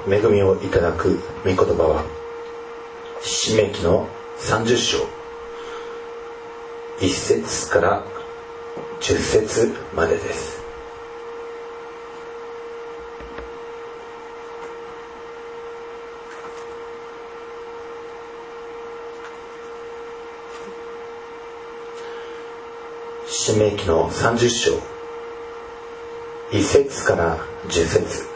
恵みをいただく御言葉は申命記の30章1節から10節までです。申命記の30章1節から10節。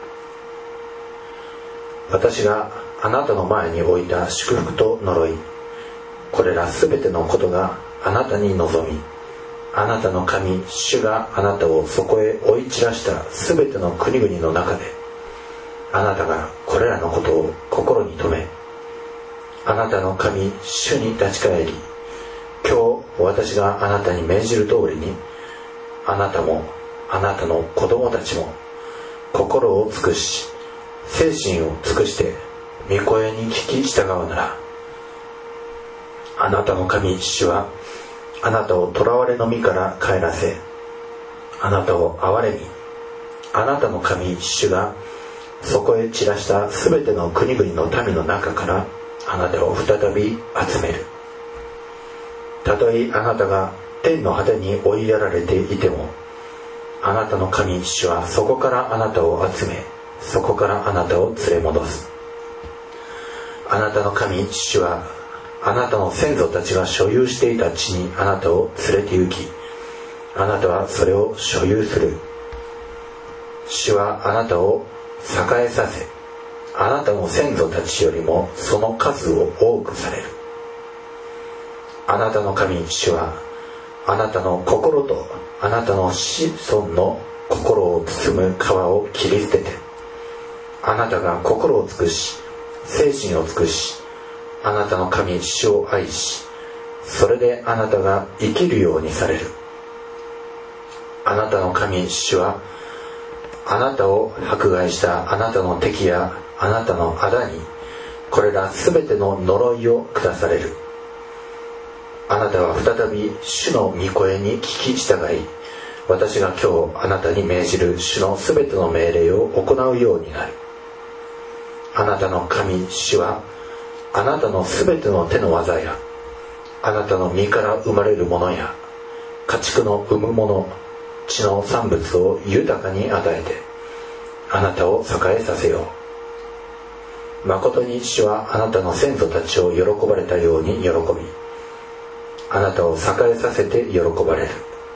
私があなたの前に置いた祝福と呪い、これらすべてのことがあなたに望み、あなたの神主があなたをそこへ追い散らしたすべての国々の中で、あなたがこれらのことを心に留め、あなたの神主に立ち返り、今日私があなたに命じる通りに、あなたもあなたの子供たちも心を尽くし精神を尽くして御声に聞き従うなら、あなたの神主はあなたを囚われの身から帰らせ、あなたを憐れみ、あなたの神主がそこへ散らしたすべての国々の民の中からあなたを再び集める。たとえあなたが天の果てに追いやられていても、あなたの神主はそこからあなたを集め、そこからあなたを連れ戻す。あなたの神主はあなたの先祖たちが所有していた地にあなたを連れて行き、あなたはそれを所有する。主はあなたを栄えさせ、あなたの先祖たちよりもその数を多くされる。あなたの神主はあなたの心とあなたの子孫の心を包む皮を切り捨てて、あなたが心を尽くし精神を尽くしあなたの神主を愛し、それであなたが生きるようにされる。あなたの神主はあなたを迫害したあなたの敵やあなたの仇にこれらすべての呪いを下される。あなたは再び主の御声に聞き従い、私が今日あなたに命じる主のすべての命令を行うようになる。あなたの神主はあなたのすべての手の技やあなたの身から生まれるものや家畜の産むもの、地の産物を豊かに与えてあなたを栄えさせよう。誠に主はあなたの先祖たちを喜ばれたように喜び、あなたを栄えさせて喜ばれる。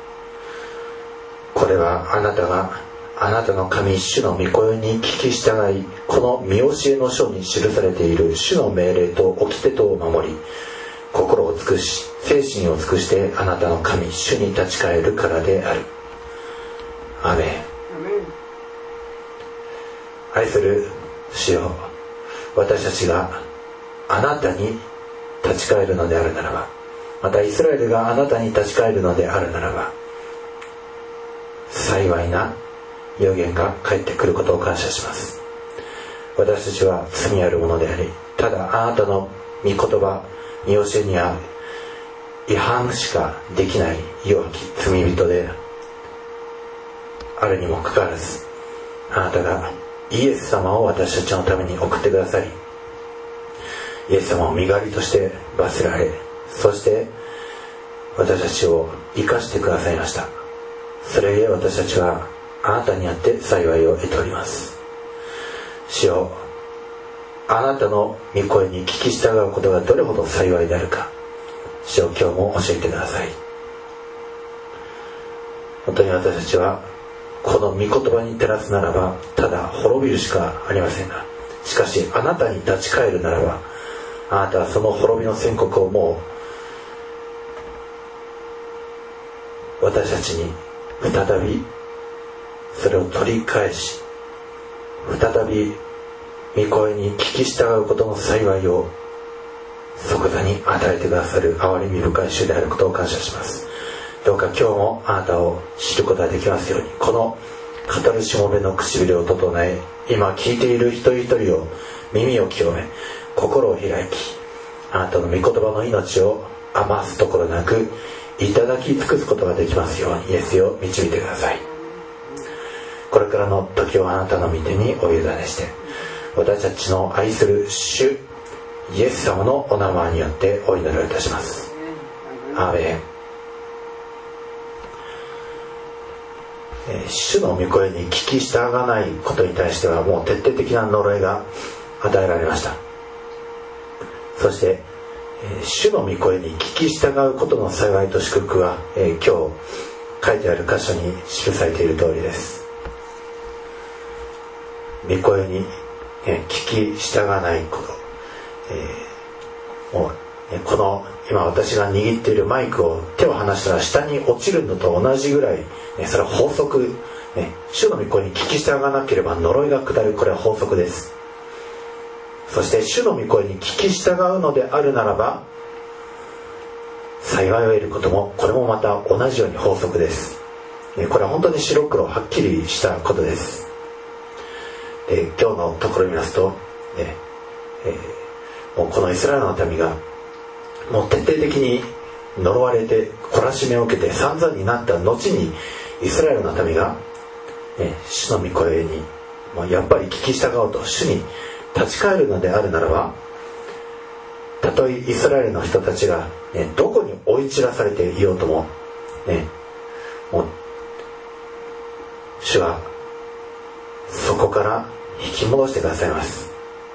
これはあなたがあなたの神主の御声に聞き従い、この見教えの書に記されている主の命令と掟とを守り、心を尽くし精神を尽くしてあなたの神主に立ち返るからである。アメン。愛する主よ、私たちがあなたに立ち返るのであるならば、またイスラエルがあなたに立ち返るのであるならば、幸いな予言が返ってくることを感謝します。私たちは罪あるものであり、ただあなたの御言葉、御教えには違反しかできない弱き罪人であるにもかかわらず、あなたがイエス様を私たちのために送ってくださり、イエス様を身代わりとして罰せられ、そして私たちを生かしてくださいました。それゆえ私たちはあなたにあって幸いを得ております。主よ、あなたの御声に聞き従うことがどれほど幸いであるか、主よ、今日も教えてください。本当に私たちはこの御言葉に照らすならばただ滅びるしかありませんが、しかしあなたに立ち返るならば、あなたはその滅びの宣告をもう私たちに再びそれを取り返し、再び御声に聞き従うことの幸いを即座に与えてくださる憐れみ深い主であることを感謝します。どうか今日もあなたを知ることができますように、この語るしもべの唇を整え、今聞いている一人一人を耳を清め、心を開き、あなたの御言葉の命を余すところなくいただき尽くすことができますように、イエスを導いてください。これからの時をあなたの御手にお委ねして、 私たちの愛する主イエス様のお名前によってお祈りをいたします。アーメン。主の御声に聞き従わないことに対してはもう徹底的な呪いが与えられました。そして主の御声に聞き従うことの幸いと祝福は、今日書いてある箇所に記されている通りです。御声に聞き従わないこと、もうこの今私が握っているマイクを手を離したら下に落ちるのと同じぐらい、それは法則、主の御声に聞き従わなければ呪いが下る、これは法則です。そして主の御声に聞き従うのであるならば幸いを得ることも、これもまた同じように法則です。これは本当に白黒はっきりしたことです。で、今日のところを見ますと、もうこのイスラエルの民がもう徹底的に呪われて懲らしめを受けて散々になった後に、イスラエルの民が、主の御声にやっぱり聞き従おうと主に立ち返るのであるならば、たとえイスラエルの人たちが、どこに追い散らされていようとも、もう主はそこから引き戻してくださいます。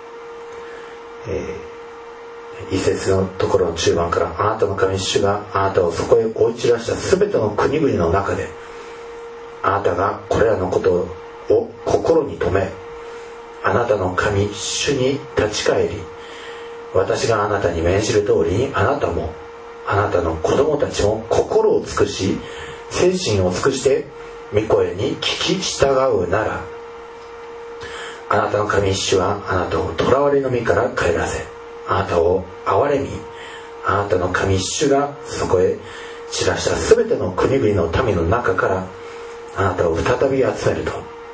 一節のところの中盤から、あなたの神主があなたをそこへ追い散らしたすべての国々の中で、あなたがこれらのことを心に留め、あなたの神主に立ち返り、私があなたに命じる通りにあなたもあなたの子供たちも心を尽くし精神を尽くして御声に聞き従うなら、あなたの神主はあなたを囚われの身から帰らせ、あなたを憐れみ、あなたの神主がそこへ散らしたすべての国々の民の中からあなたを再び集めると。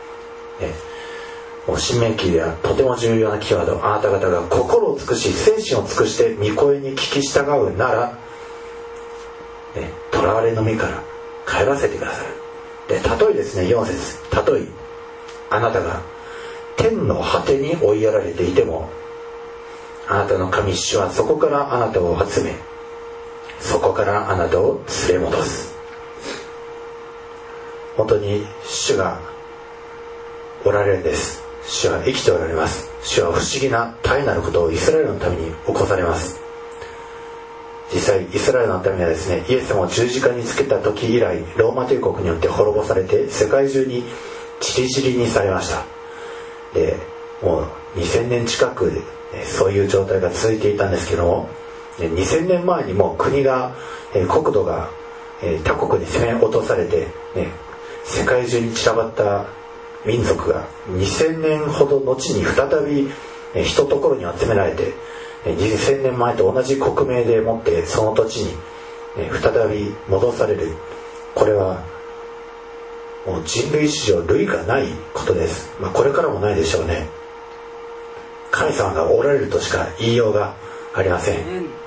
もう新明記ではとても重要なキーワード、あなた方が心を尽くし精神を尽くして御声に聞き従うなら、囚われの身から帰らせてくださる。で、例えですね、4節、例えあなたが天の果てに追いやられていても、あなたの神主はそこからあなたを集め、そこからあなたを連れ戻す。本当に主がおられるんです。主は生きておられます。主は不思議な大なることをイスラエルのために起こされます。実際イスラエルのためにはですね、イエス様を十字架につけた時以来、ローマ帝国によって滅ぼされて世界中に散り散りにされました。で、もう2000年近くそういう状態が続いていたんですけども、2000年前にも国が国土が他国に攻め落とされて、世界中に散らばった民族が2000年ほど後に再び一ところに集められて、2000年前と同じ国名でもってその土地に再び戻される。これはもう人類史上類がないことです。これからもないでしょうね。神様がおられるとしか言いようがありません。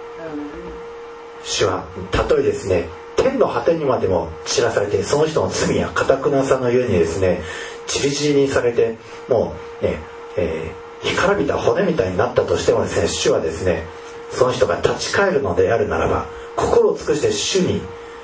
主はたとえですね、天の果てにまでも散らされて、その人の罪や堅なさのゆえにですね、散り散りにされて、もうね、干からびた骨みたいになったとしてもですね、主はですね、その人が立ち返るのであるならば、心を尽くして主に、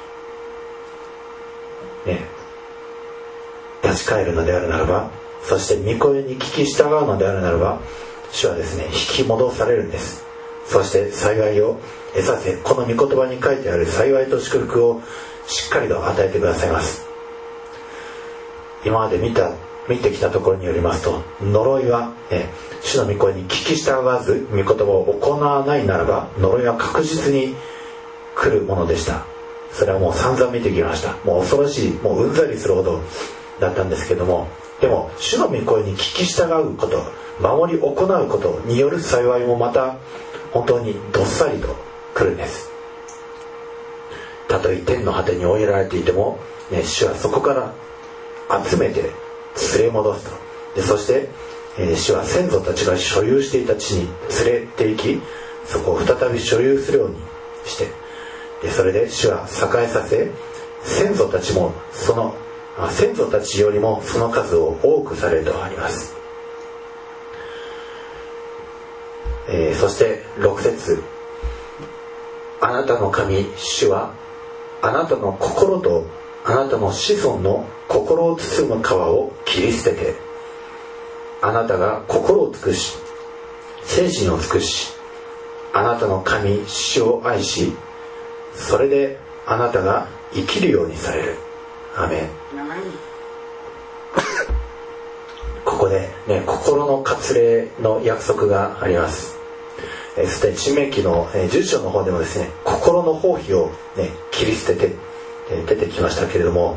立ち返るのであるならば、そして御声に聞き従うのであるならば、主はですね、引き戻されるんです。そして幸いを得させ、この御言葉に書いてある幸いと祝福をしっかりと与えてくださいます。今まで見てきたところによりますと、呪いは、主の御声に聞き従わず御言葉を行わないならば、呪いは確実に来るものでした。それはもう散々見てきました。もう恐ろしい、もううんざりするほどだったんですけども、でも主の御声に聞き従うこと、守り行うことによる幸いもまた本当にどっさりと来るんです。たとえ天の果てに追いやられていても、主はそこから集めて連れ戻すと。で、そして、主は先祖たちが所有していた地に連れて行き、そこを再び所有するようにして、でそれで主は栄えさせ、先祖たちよりもその数を多くされるとあります。 そして6節、あなたの神主はあなたの心とあなたの子孫の心を包む皮を切り捨てて、あなたが心を尽くし精神を尽くしあなたの神主を愛し、それであなたが生きるようにされる。アメン。ここで、心の割礼の約束があります。そして申命記の10章の方でもですね、心の包皮を、切り捨てて出てきましたけれども、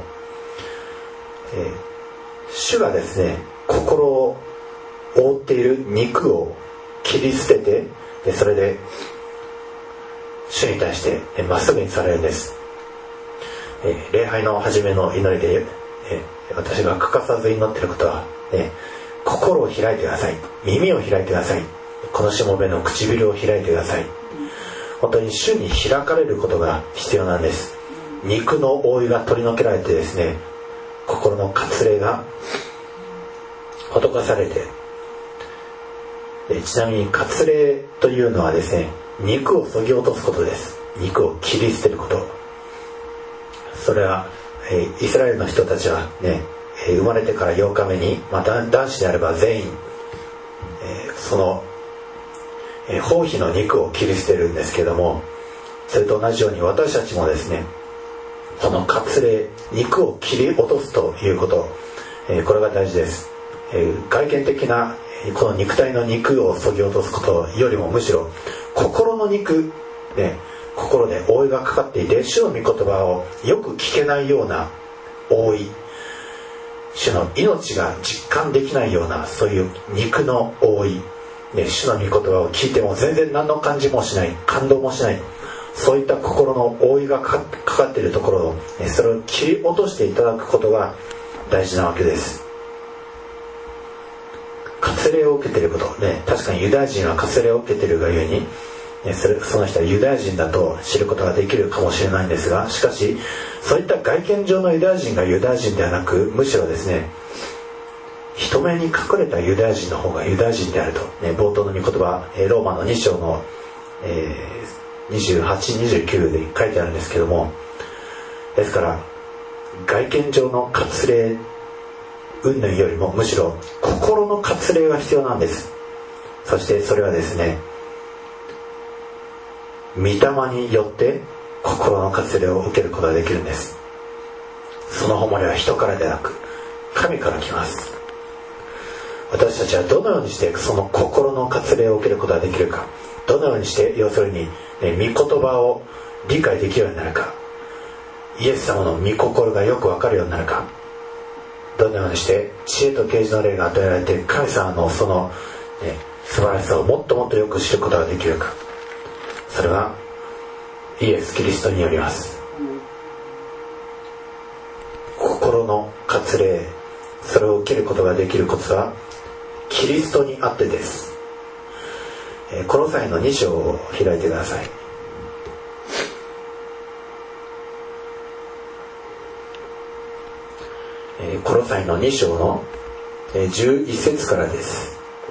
主がですね、心を覆っている肉を切り捨てて、それで主に対してまっすぐにされるんです。礼拝の初めの祈りで、私が欠かさず祈っていることは、心を開いてください、耳を開いてください、このしもべの唇を開いてください。本当に主に開かれることが必要なんです。肉の覆いが取り除けられてですね、心の割礼が施されて、ちなみに割礼というのはですね、肉を削ぎ落とすことです。肉を切り捨てること。それはイスラエルの人たちはね、生まれてから8日目に、また男子であれば全員、その包皮の肉を切り捨てるんですけども、それと同じように私たちもですね、この割礼、肉を切り落とすということ、これが大事です。外見的なこの肉体の肉を削ぎ落とすことよりも、むしろ心の肉、心で覆いがかかっていて、主の御言葉をよく聞けないような覆い、主の命が実感できないような、そういう肉の覆い、主の御言葉を聞いても全然何の感じもしない、感動もしない、そういった心の覆いがかかっているところを、それを切り落としていただくことが大事なわけです。割礼を受けていること、確かにユダヤ人は割礼を受けているがゆえに、その人はユダヤ人だと知ることができるかもしれないんですが、しかしそういった外見上のユダヤ人がユダヤ人ではなく、むしろですね、人目に隠れたユダヤ人の方がユダヤ人であると、冒頭の御言葉、ローマの2章の、28、29で書いてあるんですけども、ですから外見上の割礼云々よりも、むしろ心の割礼が必要なんです。そしてそれはですね、御霊によって心の割礼を受けることができるんです。その誉れは人からでなく神から来ます。私たちはどのようにしてその心の割礼を受けることができるか、どのようにして、要するに、御言葉を理解できるようになるか、イエス様の御心がよくわかるようになるか、どのようにして知恵と啓示の霊が与えられて、神様のその、素晴らしさをもっともっとよく知ることができるか、それはイエス・キリストによります。心の割礼、それを受けることができるコツはキリストにあってです。コロサイの2章を開いてください。コロサイの2章の11節からです。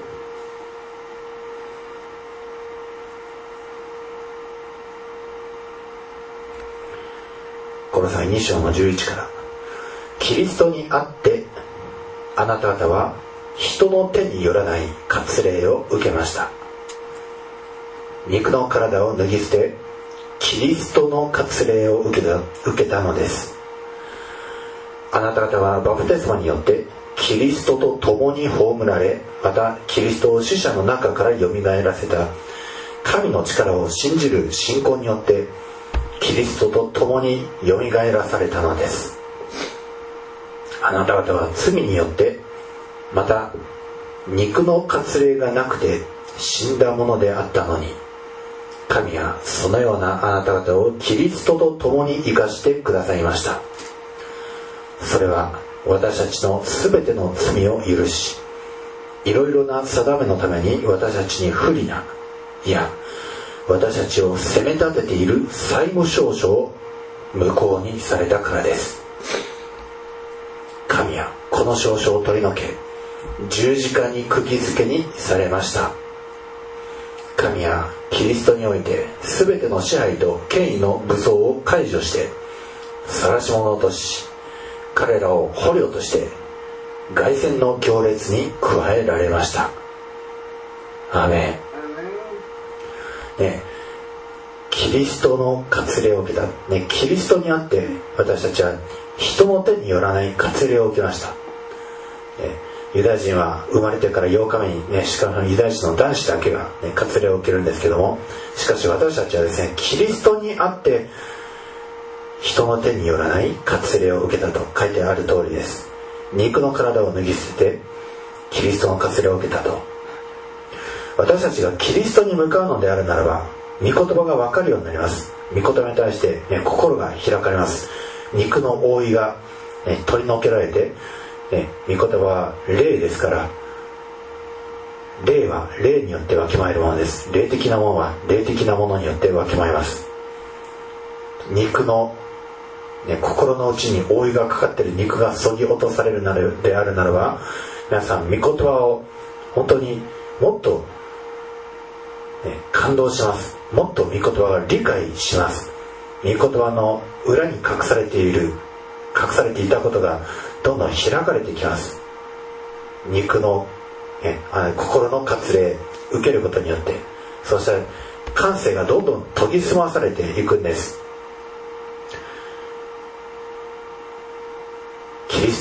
コロサイ2章の11から、キリストにあってあなた方は人の手によらない割礼を受けました。肉の体を脱ぎ捨て、キリストの割礼を受けたのです。あなた方はバプテスマによってキリストと共に葬られ、またキリストを死者の中からよみがえらせた神の力を信じる信仰によってキリストと共によみがえらされたのです。あなた方は罪によって、また肉の割礼がなくて死んだものであったのに、神はそのようなあなた方をキリストと共に生かしてくださいました。それは私たちのすべての罪を許し、いろいろな定めのために私たちに不利な、いや私たちを責め立てている債務証書を無効にされたからです。神はこの証書を取り除け、十字架に釘付けにされました。 神はキリストにおいて全ての支配と権威の武装を解除して晒し者とし、彼らを捕虜として凱旋の行列に加えられました。アーメン。ね、キリストの割礼を受けた、ね、キリストにあって私たちは人の手によらない割礼を受けました。ユダヤ人は生まれてから8日目にね、しかもユダヤ人の男子だけが、ね、割礼を受けるんですけども、しかし私たちはですね、キリストにあって人の手によらない割礼を受けたと書いてある通りです。肉の体を脱ぎ捨ててキリストの割礼を受けたと。私たちがキリストに向かうのであるならば、御言葉が分かるようになります。御言葉に対して、ね、心が開かれます。肉の覆いが、ね、取り除けられて、ね、御言葉は霊ですから、霊は霊によってわきまえるものです。霊的なものは霊的なものによってわきまえます。肉の、ね、心の内に覆いがかかっている肉が削ぎ落とされるであるならば、皆さん御言葉を本当にもっと、ね、感動します。もっと御言葉が理解します。御言葉の裏に隠されていたことがどんどん開かれてきます。肉の、ね、心の割礼受けることによって、そして感性がどんどん研ぎ澄まされていくんです。キリス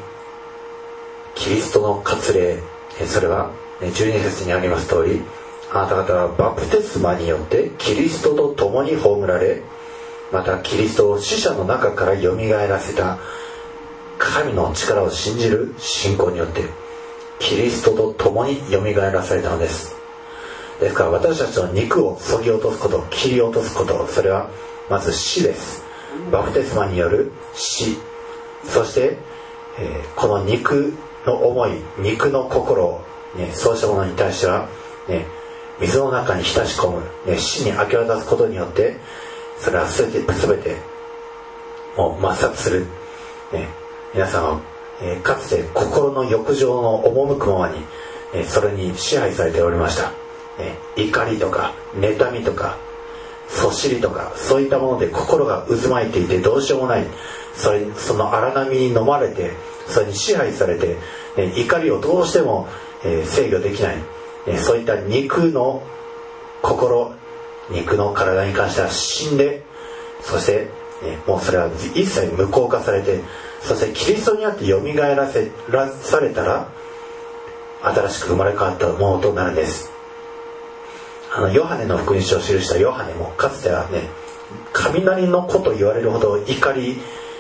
トの割礼、それは12節にあります通り、あなた方はバプテスマによってキリストと共に葬られ、またキリストを死者の中からよみがえらせた神の力を信じる信仰によってキリストと共によみがえらされたのです。ですから私たちの肉を削ぎ落とすこと、切り落とすこと、それはまず死です。バプテスマによる死、そして、この肉の思い、肉の心、ね、そうしたものに対しては、ね、水の中に浸し込む、ね、死に明け渡すことによって、それは全てもう抹殺する、ね、皆さんは、かつて心の欲情の赴くままに、それに支配されておりました、ね、怒りとか妬みとかそしりとか、そういったもので心が渦巻いていてどうしようもない、その荒波に飲まれて、それに支配されて、怒りをどうしても制御できない、そういった肉の心、肉の体に関しては死んで、そしてもうそれは一切無効化されて、そしてキリストにあってよみがえらされたら新しく生まれ変わったものとなるんです。ヨハネの福音書を記したヨハネもかつてはね、雷の子と言われるほど怒り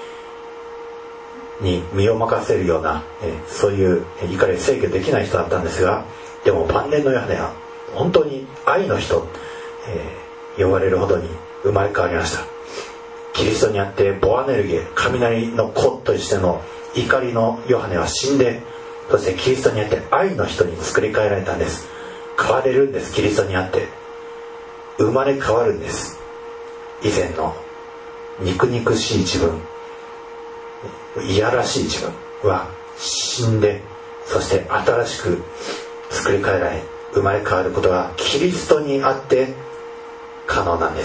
に身を任せるような、そういう怒りを制御できない人だったんですが、でも晩年のヨハネは本当に愛の人、呼ばれるほどに生まれ変わりました。キリストにあってボアネルゲ、雷の子としての怒りのヨハネは死んで、そしてキリストにあって愛の人に作り変えられたんです。変われるんです。キリストにあって生まれ変わるんです。以前の肉々しい自分、いやらしい自分は死んで、そして新しく作り変えられ生まれ変わることがキリストにあって可能なんです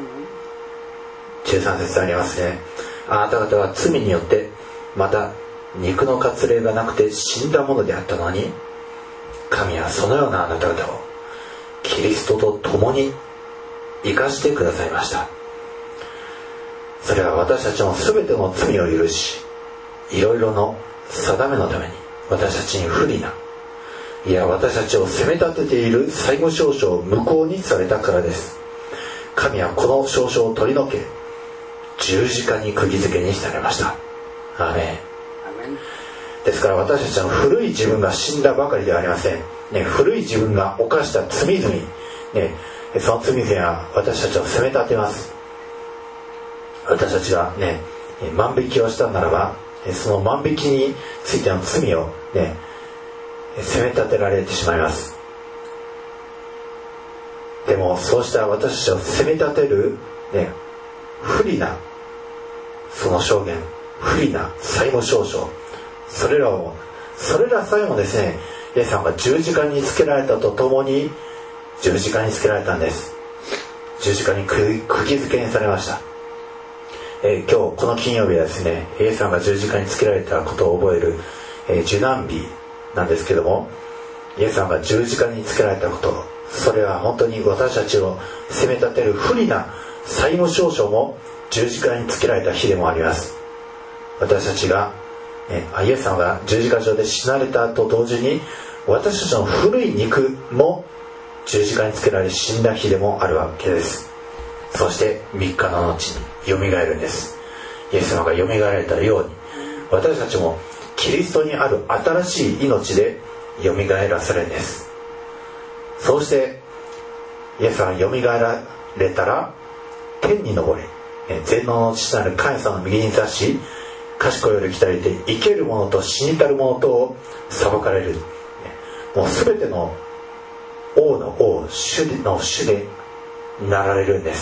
。13節ありますね。あなた方は罪によってまた肉の割礼がなくて死んだものであったのに、神はそのようなあなた方をキリストと共に生かしてくださいました。それは私たちの全ての罪を許し、いろいろの定めのために私たちに不利な、いや私たちを責め立てている最後証書を無効にされたからです。神はこの証書を取り除け、十字架に釘付けにされました。アーメン。ですから私たちの古い自分が死んだばかりではありません、ね、古い自分が犯した罪々、ね、その罪々は私たちを責め立てます。私たちが、ね、万引きをしたならば、その万引きについての罪を、ね、責め立てられてしまいます。でもそうした私たちを責め立てる、ね、不利なその証言、不利な最後証書、それらさえもですね、イエス様が十字架につけられたとともに十字架につけられたんです。十字架に釘付けにされました。今日この金曜日はですね、イエス様が十字架につけられたことを覚える、受難日なんですけども、イエス様が十字架につけられたこと、それは本当に私たちを責め立てる不利な債務証書も十字架につけられた日でもあります。私たちが、イエス様が十字架上で死なれたと同時に、私たちの古い肉も十字架につけられ死んだ日でもあるわけです。そして3日の後によみがえるんです。イエス様がよみがえられたように、私たちもキリストにある新しい命でよみがえらされるんです。そうしてイエス様がよみがえられたら、天に昇り、全能の父なる神様の右に立し、賢いより来たりて生ける者と死にたる者とを裁かれる。もう全ての王の王、主の主でなられるんです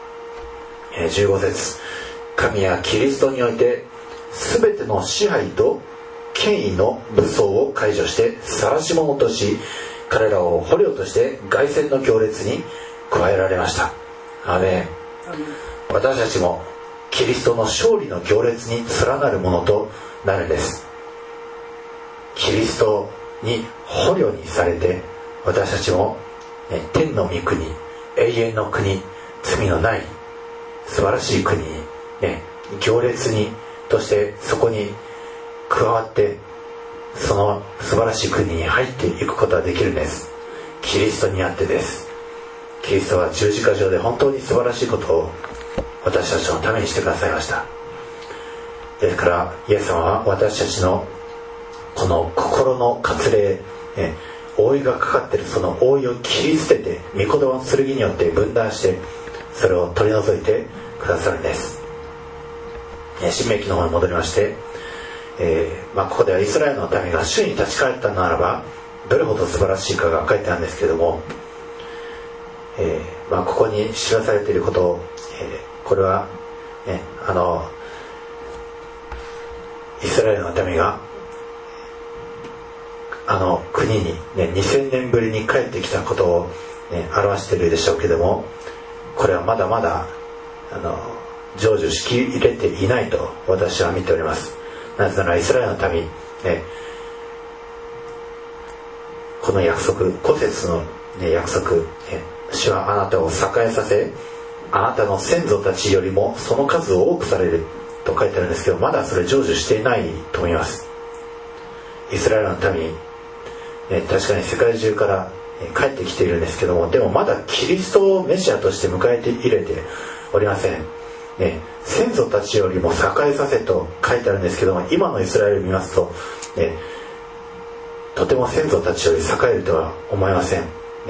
。15節、神はキリストにおいて全ての支配と権威の武装を解除して晒し者とし、彼らを捕虜として凱旋の行列に加えられました。アーメン。私たちもキリストの勝利の行列に連なるものとなるんです。キリストに捕虜にされて、私たちも、天の御国、永遠の国、罪のない素晴らしい国に、行列にとしてそこに加わって、その素晴らしい国に入っていくことができるんです。キリストにあってです。キリストは十字架上で本当に素晴らしいことを私たちのためにしてくださいました。ですからイエス様は私たちのこの心の割礼、覆いがかかっているその覆いを切り捨てて、御言葉の剣によって分断してそれを取り除いてくださるんです。申命記の方に戻りまして、ここではイスラエルの民が主に立ち返ったならばどれほど素晴らしいかが書いてあるんですけれども、ここに知らされていることを、これは、イスラエルの民が国に、2000年ぶりに帰ってきたことを、表しているでしょうけれども、これはまだまだ成就しきれていないと私は見ております。なぜならイスラエルの民、この約束、5節の、約束、主はあなたを栄えさせ、あなたの先祖たちよりもその数を多くされると書いてあるんですけど、まだそれ成就していないと思います。イスラエルの民、確かに世界中から帰ってきているんですけども、でもまだキリストをメシアとして迎え入れておりません。先祖たちよりも栄えさせと書いてあるんですけども、今のイスラエルを見ますと、とても先祖たちより栄えるとは思えません。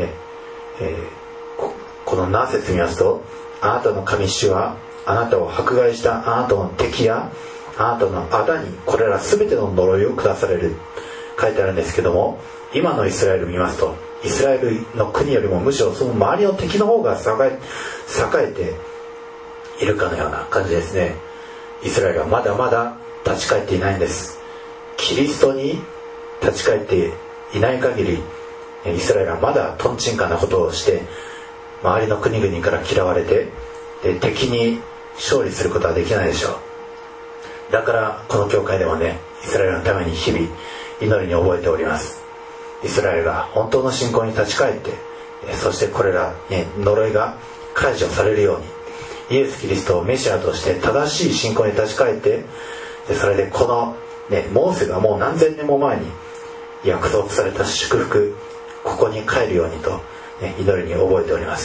この7節見ますと、あなたの神主はあなたを迫害したあなたの敵やあなたの仇にこれら全ての呪いを下される書いてあるんですけども、今のイスラエルを見ますと、イスラエルの国よりもむしろその周りの敵の方が栄えているかのような感じですね。イスラエルはまだまだ立ち返っていないんです。キリストに立ち返っていない限り、イスラエルはまだトンチンカンなことをして周りの国々から嫌われて、敵に勝利することはできないでしょう。だからこの教会でもイスラエルのために日々祈りに覚えております。イスラエルが本当の信仰に立ち返って、そしてこれら、呪いが解除されるように、イエス・キリストをメシアとして正しい信仰に立ち返って、それでこの、モーセがもう何千年も前に約束された祝福、ここに帰るようにと、祈りに覚えております。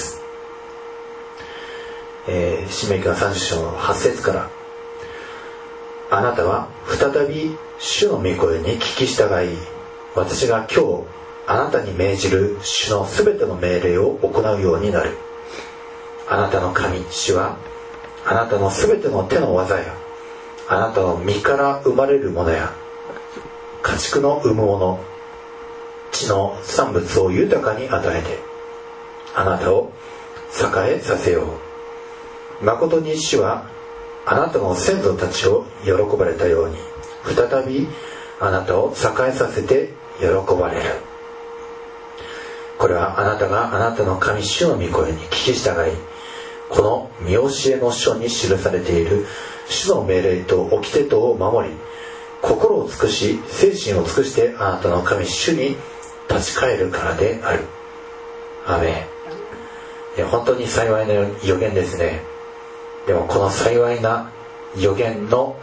申命記の30章の8節から、あなたは再び主の御声に聞き従い、私が今日あなたに命じる主のすべての命令を行うようになる。あなたの神主はあなたのすべての手の技やあなたの身から生まれるものや家畜の産むもの、地の産物を豊かに与えてあなたを栄えさせよう。誠に主はあなたの先祖たちを喜ばれたように再びあなたを栄えさせて喜ばれる。 これはあなたがあなたの神主の御声に聞き従い、この見教えの書に記されている主の命令と掟とを守り、心を尽くし精神を尽くしてあなたの神主に立ち返るからである。アーメン。本当に幸いな予言ですね。でもこの幸いな予言の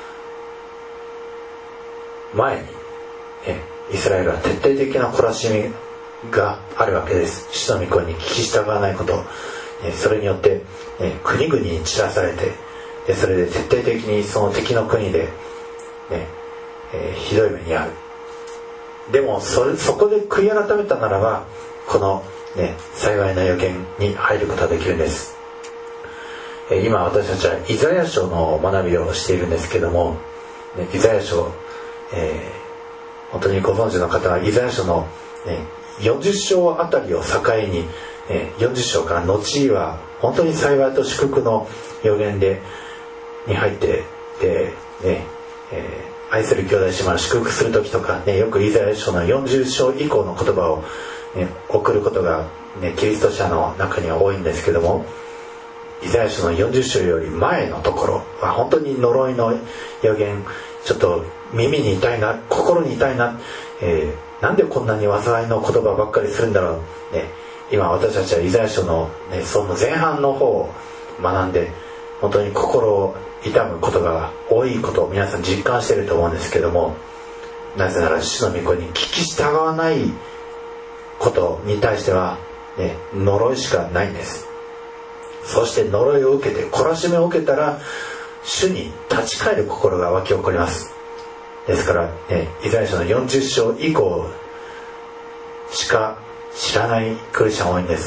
前に、イスラエルは徹底的な懲らしみがあるわけです。主の御声に聞き従わないこと、それによって国々に散らされて、それで徹底的にその敵の国で、ひどい目に遭う。でもそこで悔い改めたならば、この、幸いな予言に入ることができるんです。今私たちはイザヤ書の学びをしているんですけども、イザヤ書、本当にご存知の方はイザヤ書の、40章あたりを境に、40章から後は本当に幸いと祝福の予言に入ってで、愛する兄弟姉妹を祝福する時とか、よくイザヤ書の40章以降の言葉を、送ることが、キリスト者の中には多いんですけども、イザヤ書の40章より前のところは本当に呪いの予言、ちょっと耳に痛いな、心に痛いな、なんでこんなに災いの言葉ばっかりするんだろう、今私たちはイザヤ書の、その前半の方を学んで本当に心を痛むことが多いことを皆さん実感していると思うんですけども、なぜなら主の御声に聞き従わないことに対しては、呪いしかないんです。そして呪いを受けて懲らしめを受けたら主に立ち返る心が湧き起こります。ですから、イザヤ書の40章以降しか知らないクリスチャン多いんです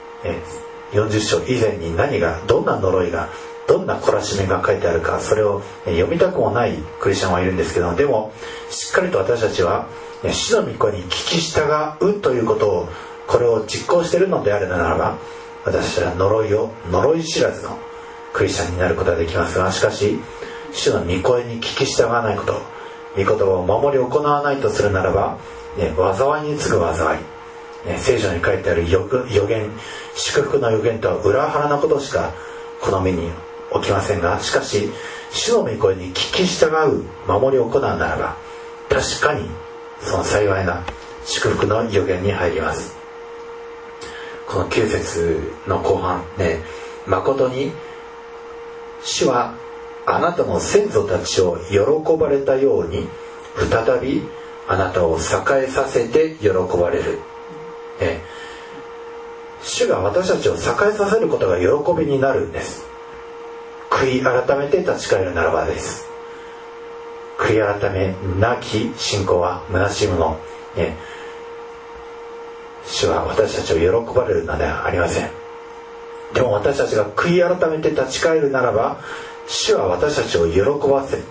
。40章以前にどんな呪いが、どんな懲らしめが書いてあるか、それを読みたくもないクリスチャンはいるんですけど、でもしっかりと私たちは主の御声に聞き従うということを、これを実行しているのであるならば、私たちは呪い知らずのクリスチャンになることができますが、しかし主の御声に聞き従わないこと、御言葉を守り行わないとするならば、災いに次ぐ災い、聖書に書いてある予言、祝福の予言とは裏腹なことしかこの目に起きませんが、しかし主の御声に聞き従う、守り行うならば、確かにその幸いな祝福の予言に入ります。この9節の後半、誠に主はあなたの先祖たちを喜ばれたように再びあなたを栄えさせて喜ばれる。主が私たちを栄えさせることが喜びになるんです。悔い改めて立ち返るならばです。悔い改めなき信仰は虚しいもの。主は私たちを喜ばれるのではありません。でも私たちが悔い改めて立ち返るならば、主は私たちを喜ばせ、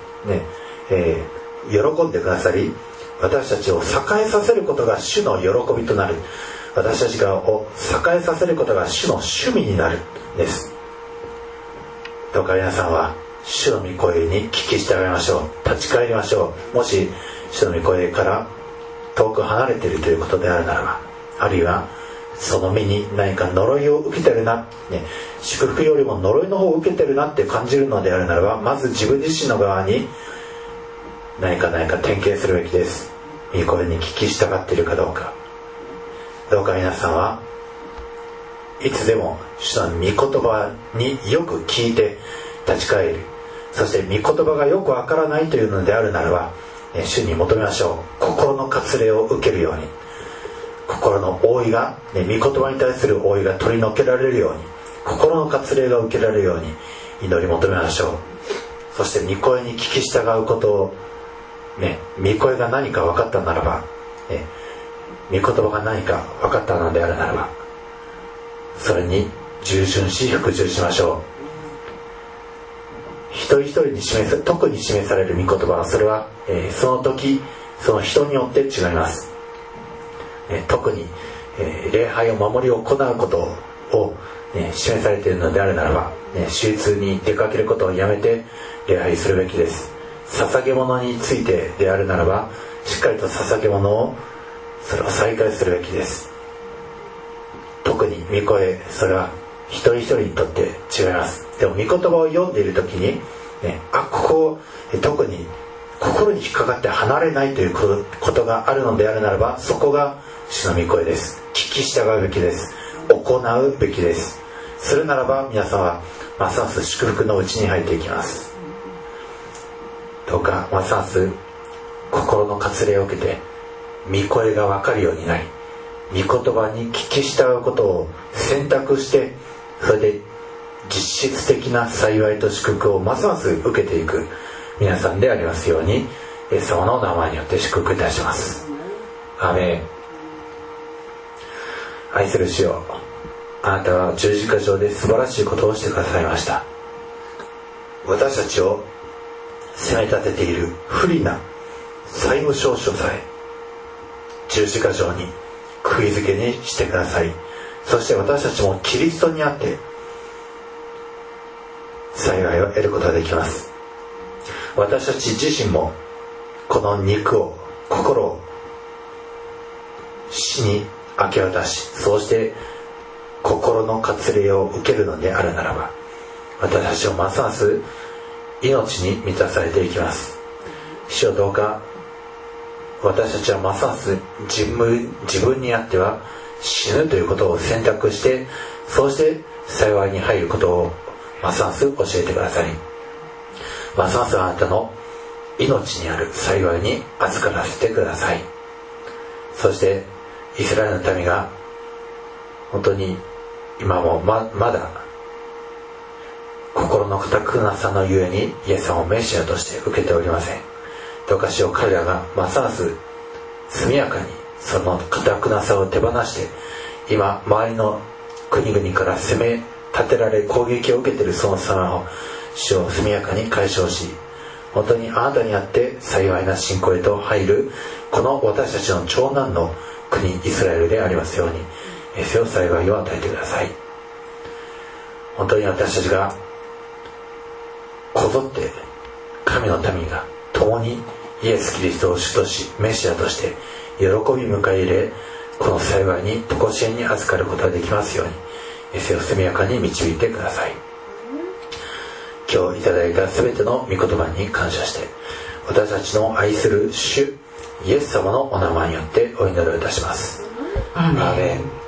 喜んでくださり、私たちを栄えさせることが主の喜びとなる。私たちを栄えさせることが主の趣味になるんです。どうか皆さんは主の御声に聞き従いましょう。立ち返りましょう。もし主の御声から遠く離れているということであるならば、あるいはその身に何か呪いを受けてるな、祝福よりも呪いの方を受けてるなって感じるのであるならば、まず自分自身の側に何か点検するべきです。御声に聞き従っているかどうか。どうか皆さんはいつでも主の御言葉によく聞いて立ち返る。そして御言葉がよくわからないというのであるならば、主に求めましょう。心の割礼を受けるように、心の覆いが、御言葉に対する覆いが取り除けられるように、心の割礼が受けられるように祈り求めましょう。そして御声に聞き従うことを、御声が何か分かったならば、御言葉が何か分かったのであるならば、それに従順し服従しましょう。一人一人に特に示される御言葉は、それは、その時その人によって違います。特に、礼拝を守り行うことを、示されているのであるならば、手術に出かけることをやめて礼拝するべきです。捧げ物についてであるならば、しっかりと捧げ物をそれを再開するべきです。 特に御声、それは一人一人にとって違います。でも御言葉を読んでいる時に、ここ特に心に引っかかって離れないということがあるのであるならば、そこが主の御声です。聞き従うべきです。行うべきです。するならば皆さんはますます祝福のうちに入っていきます。どうかますます心の割礼を受けて御声が分かるようになり、御言葉に聞き従うことを選択して、それで実質的な幸いと祝福をますます受けていく皆さんでありますように、イエス様の名前によって祝福いたします。アーメン。愛する主よ、あなたは十字架上で素晴らしいことをしてくださいました。私たちを責め立てている不利な債務証書さえ十字架上に釘付けにしてください。そして私たちもキリストにあって幸いを得ることができます。私たち自身もこの肉を、心を死に明け渡し、そうして心の割礼を受けるのであるならば、私たちをますます命に満たされていきます。主よ、どうか私たちはますます自分にあっては死ぬということを選択して、そうして幸いに入ることをますます教えてください。ますますあなたの命にある幸いに預からせてください。そしてイスラエルの民が本当に今も まだ心の固くなさのゆえにイエス様をメシアとして受けておりません。どうかしよう、彼らがますます速やかにその固くなさを手放して、今周りの国々から攻め立てられ攻撃を受けているその様を主を速やかに解消し、本当にあなたにあって幸いな信仰へと入るこの私たちの長男の国イスラエルでありますように、主よ、幸いを与えてください。本当に私たちがこぞって神の民が共にイエス・キリストを主としメシアとして喜び迎え入れ、この幸いに常しえに預かることができますように、主を速やかに導いてください。今日いただいたすべての御言葉に感謝して、私たちの愛する主イエス様のお名前によってお祈りをいたします。アーメン。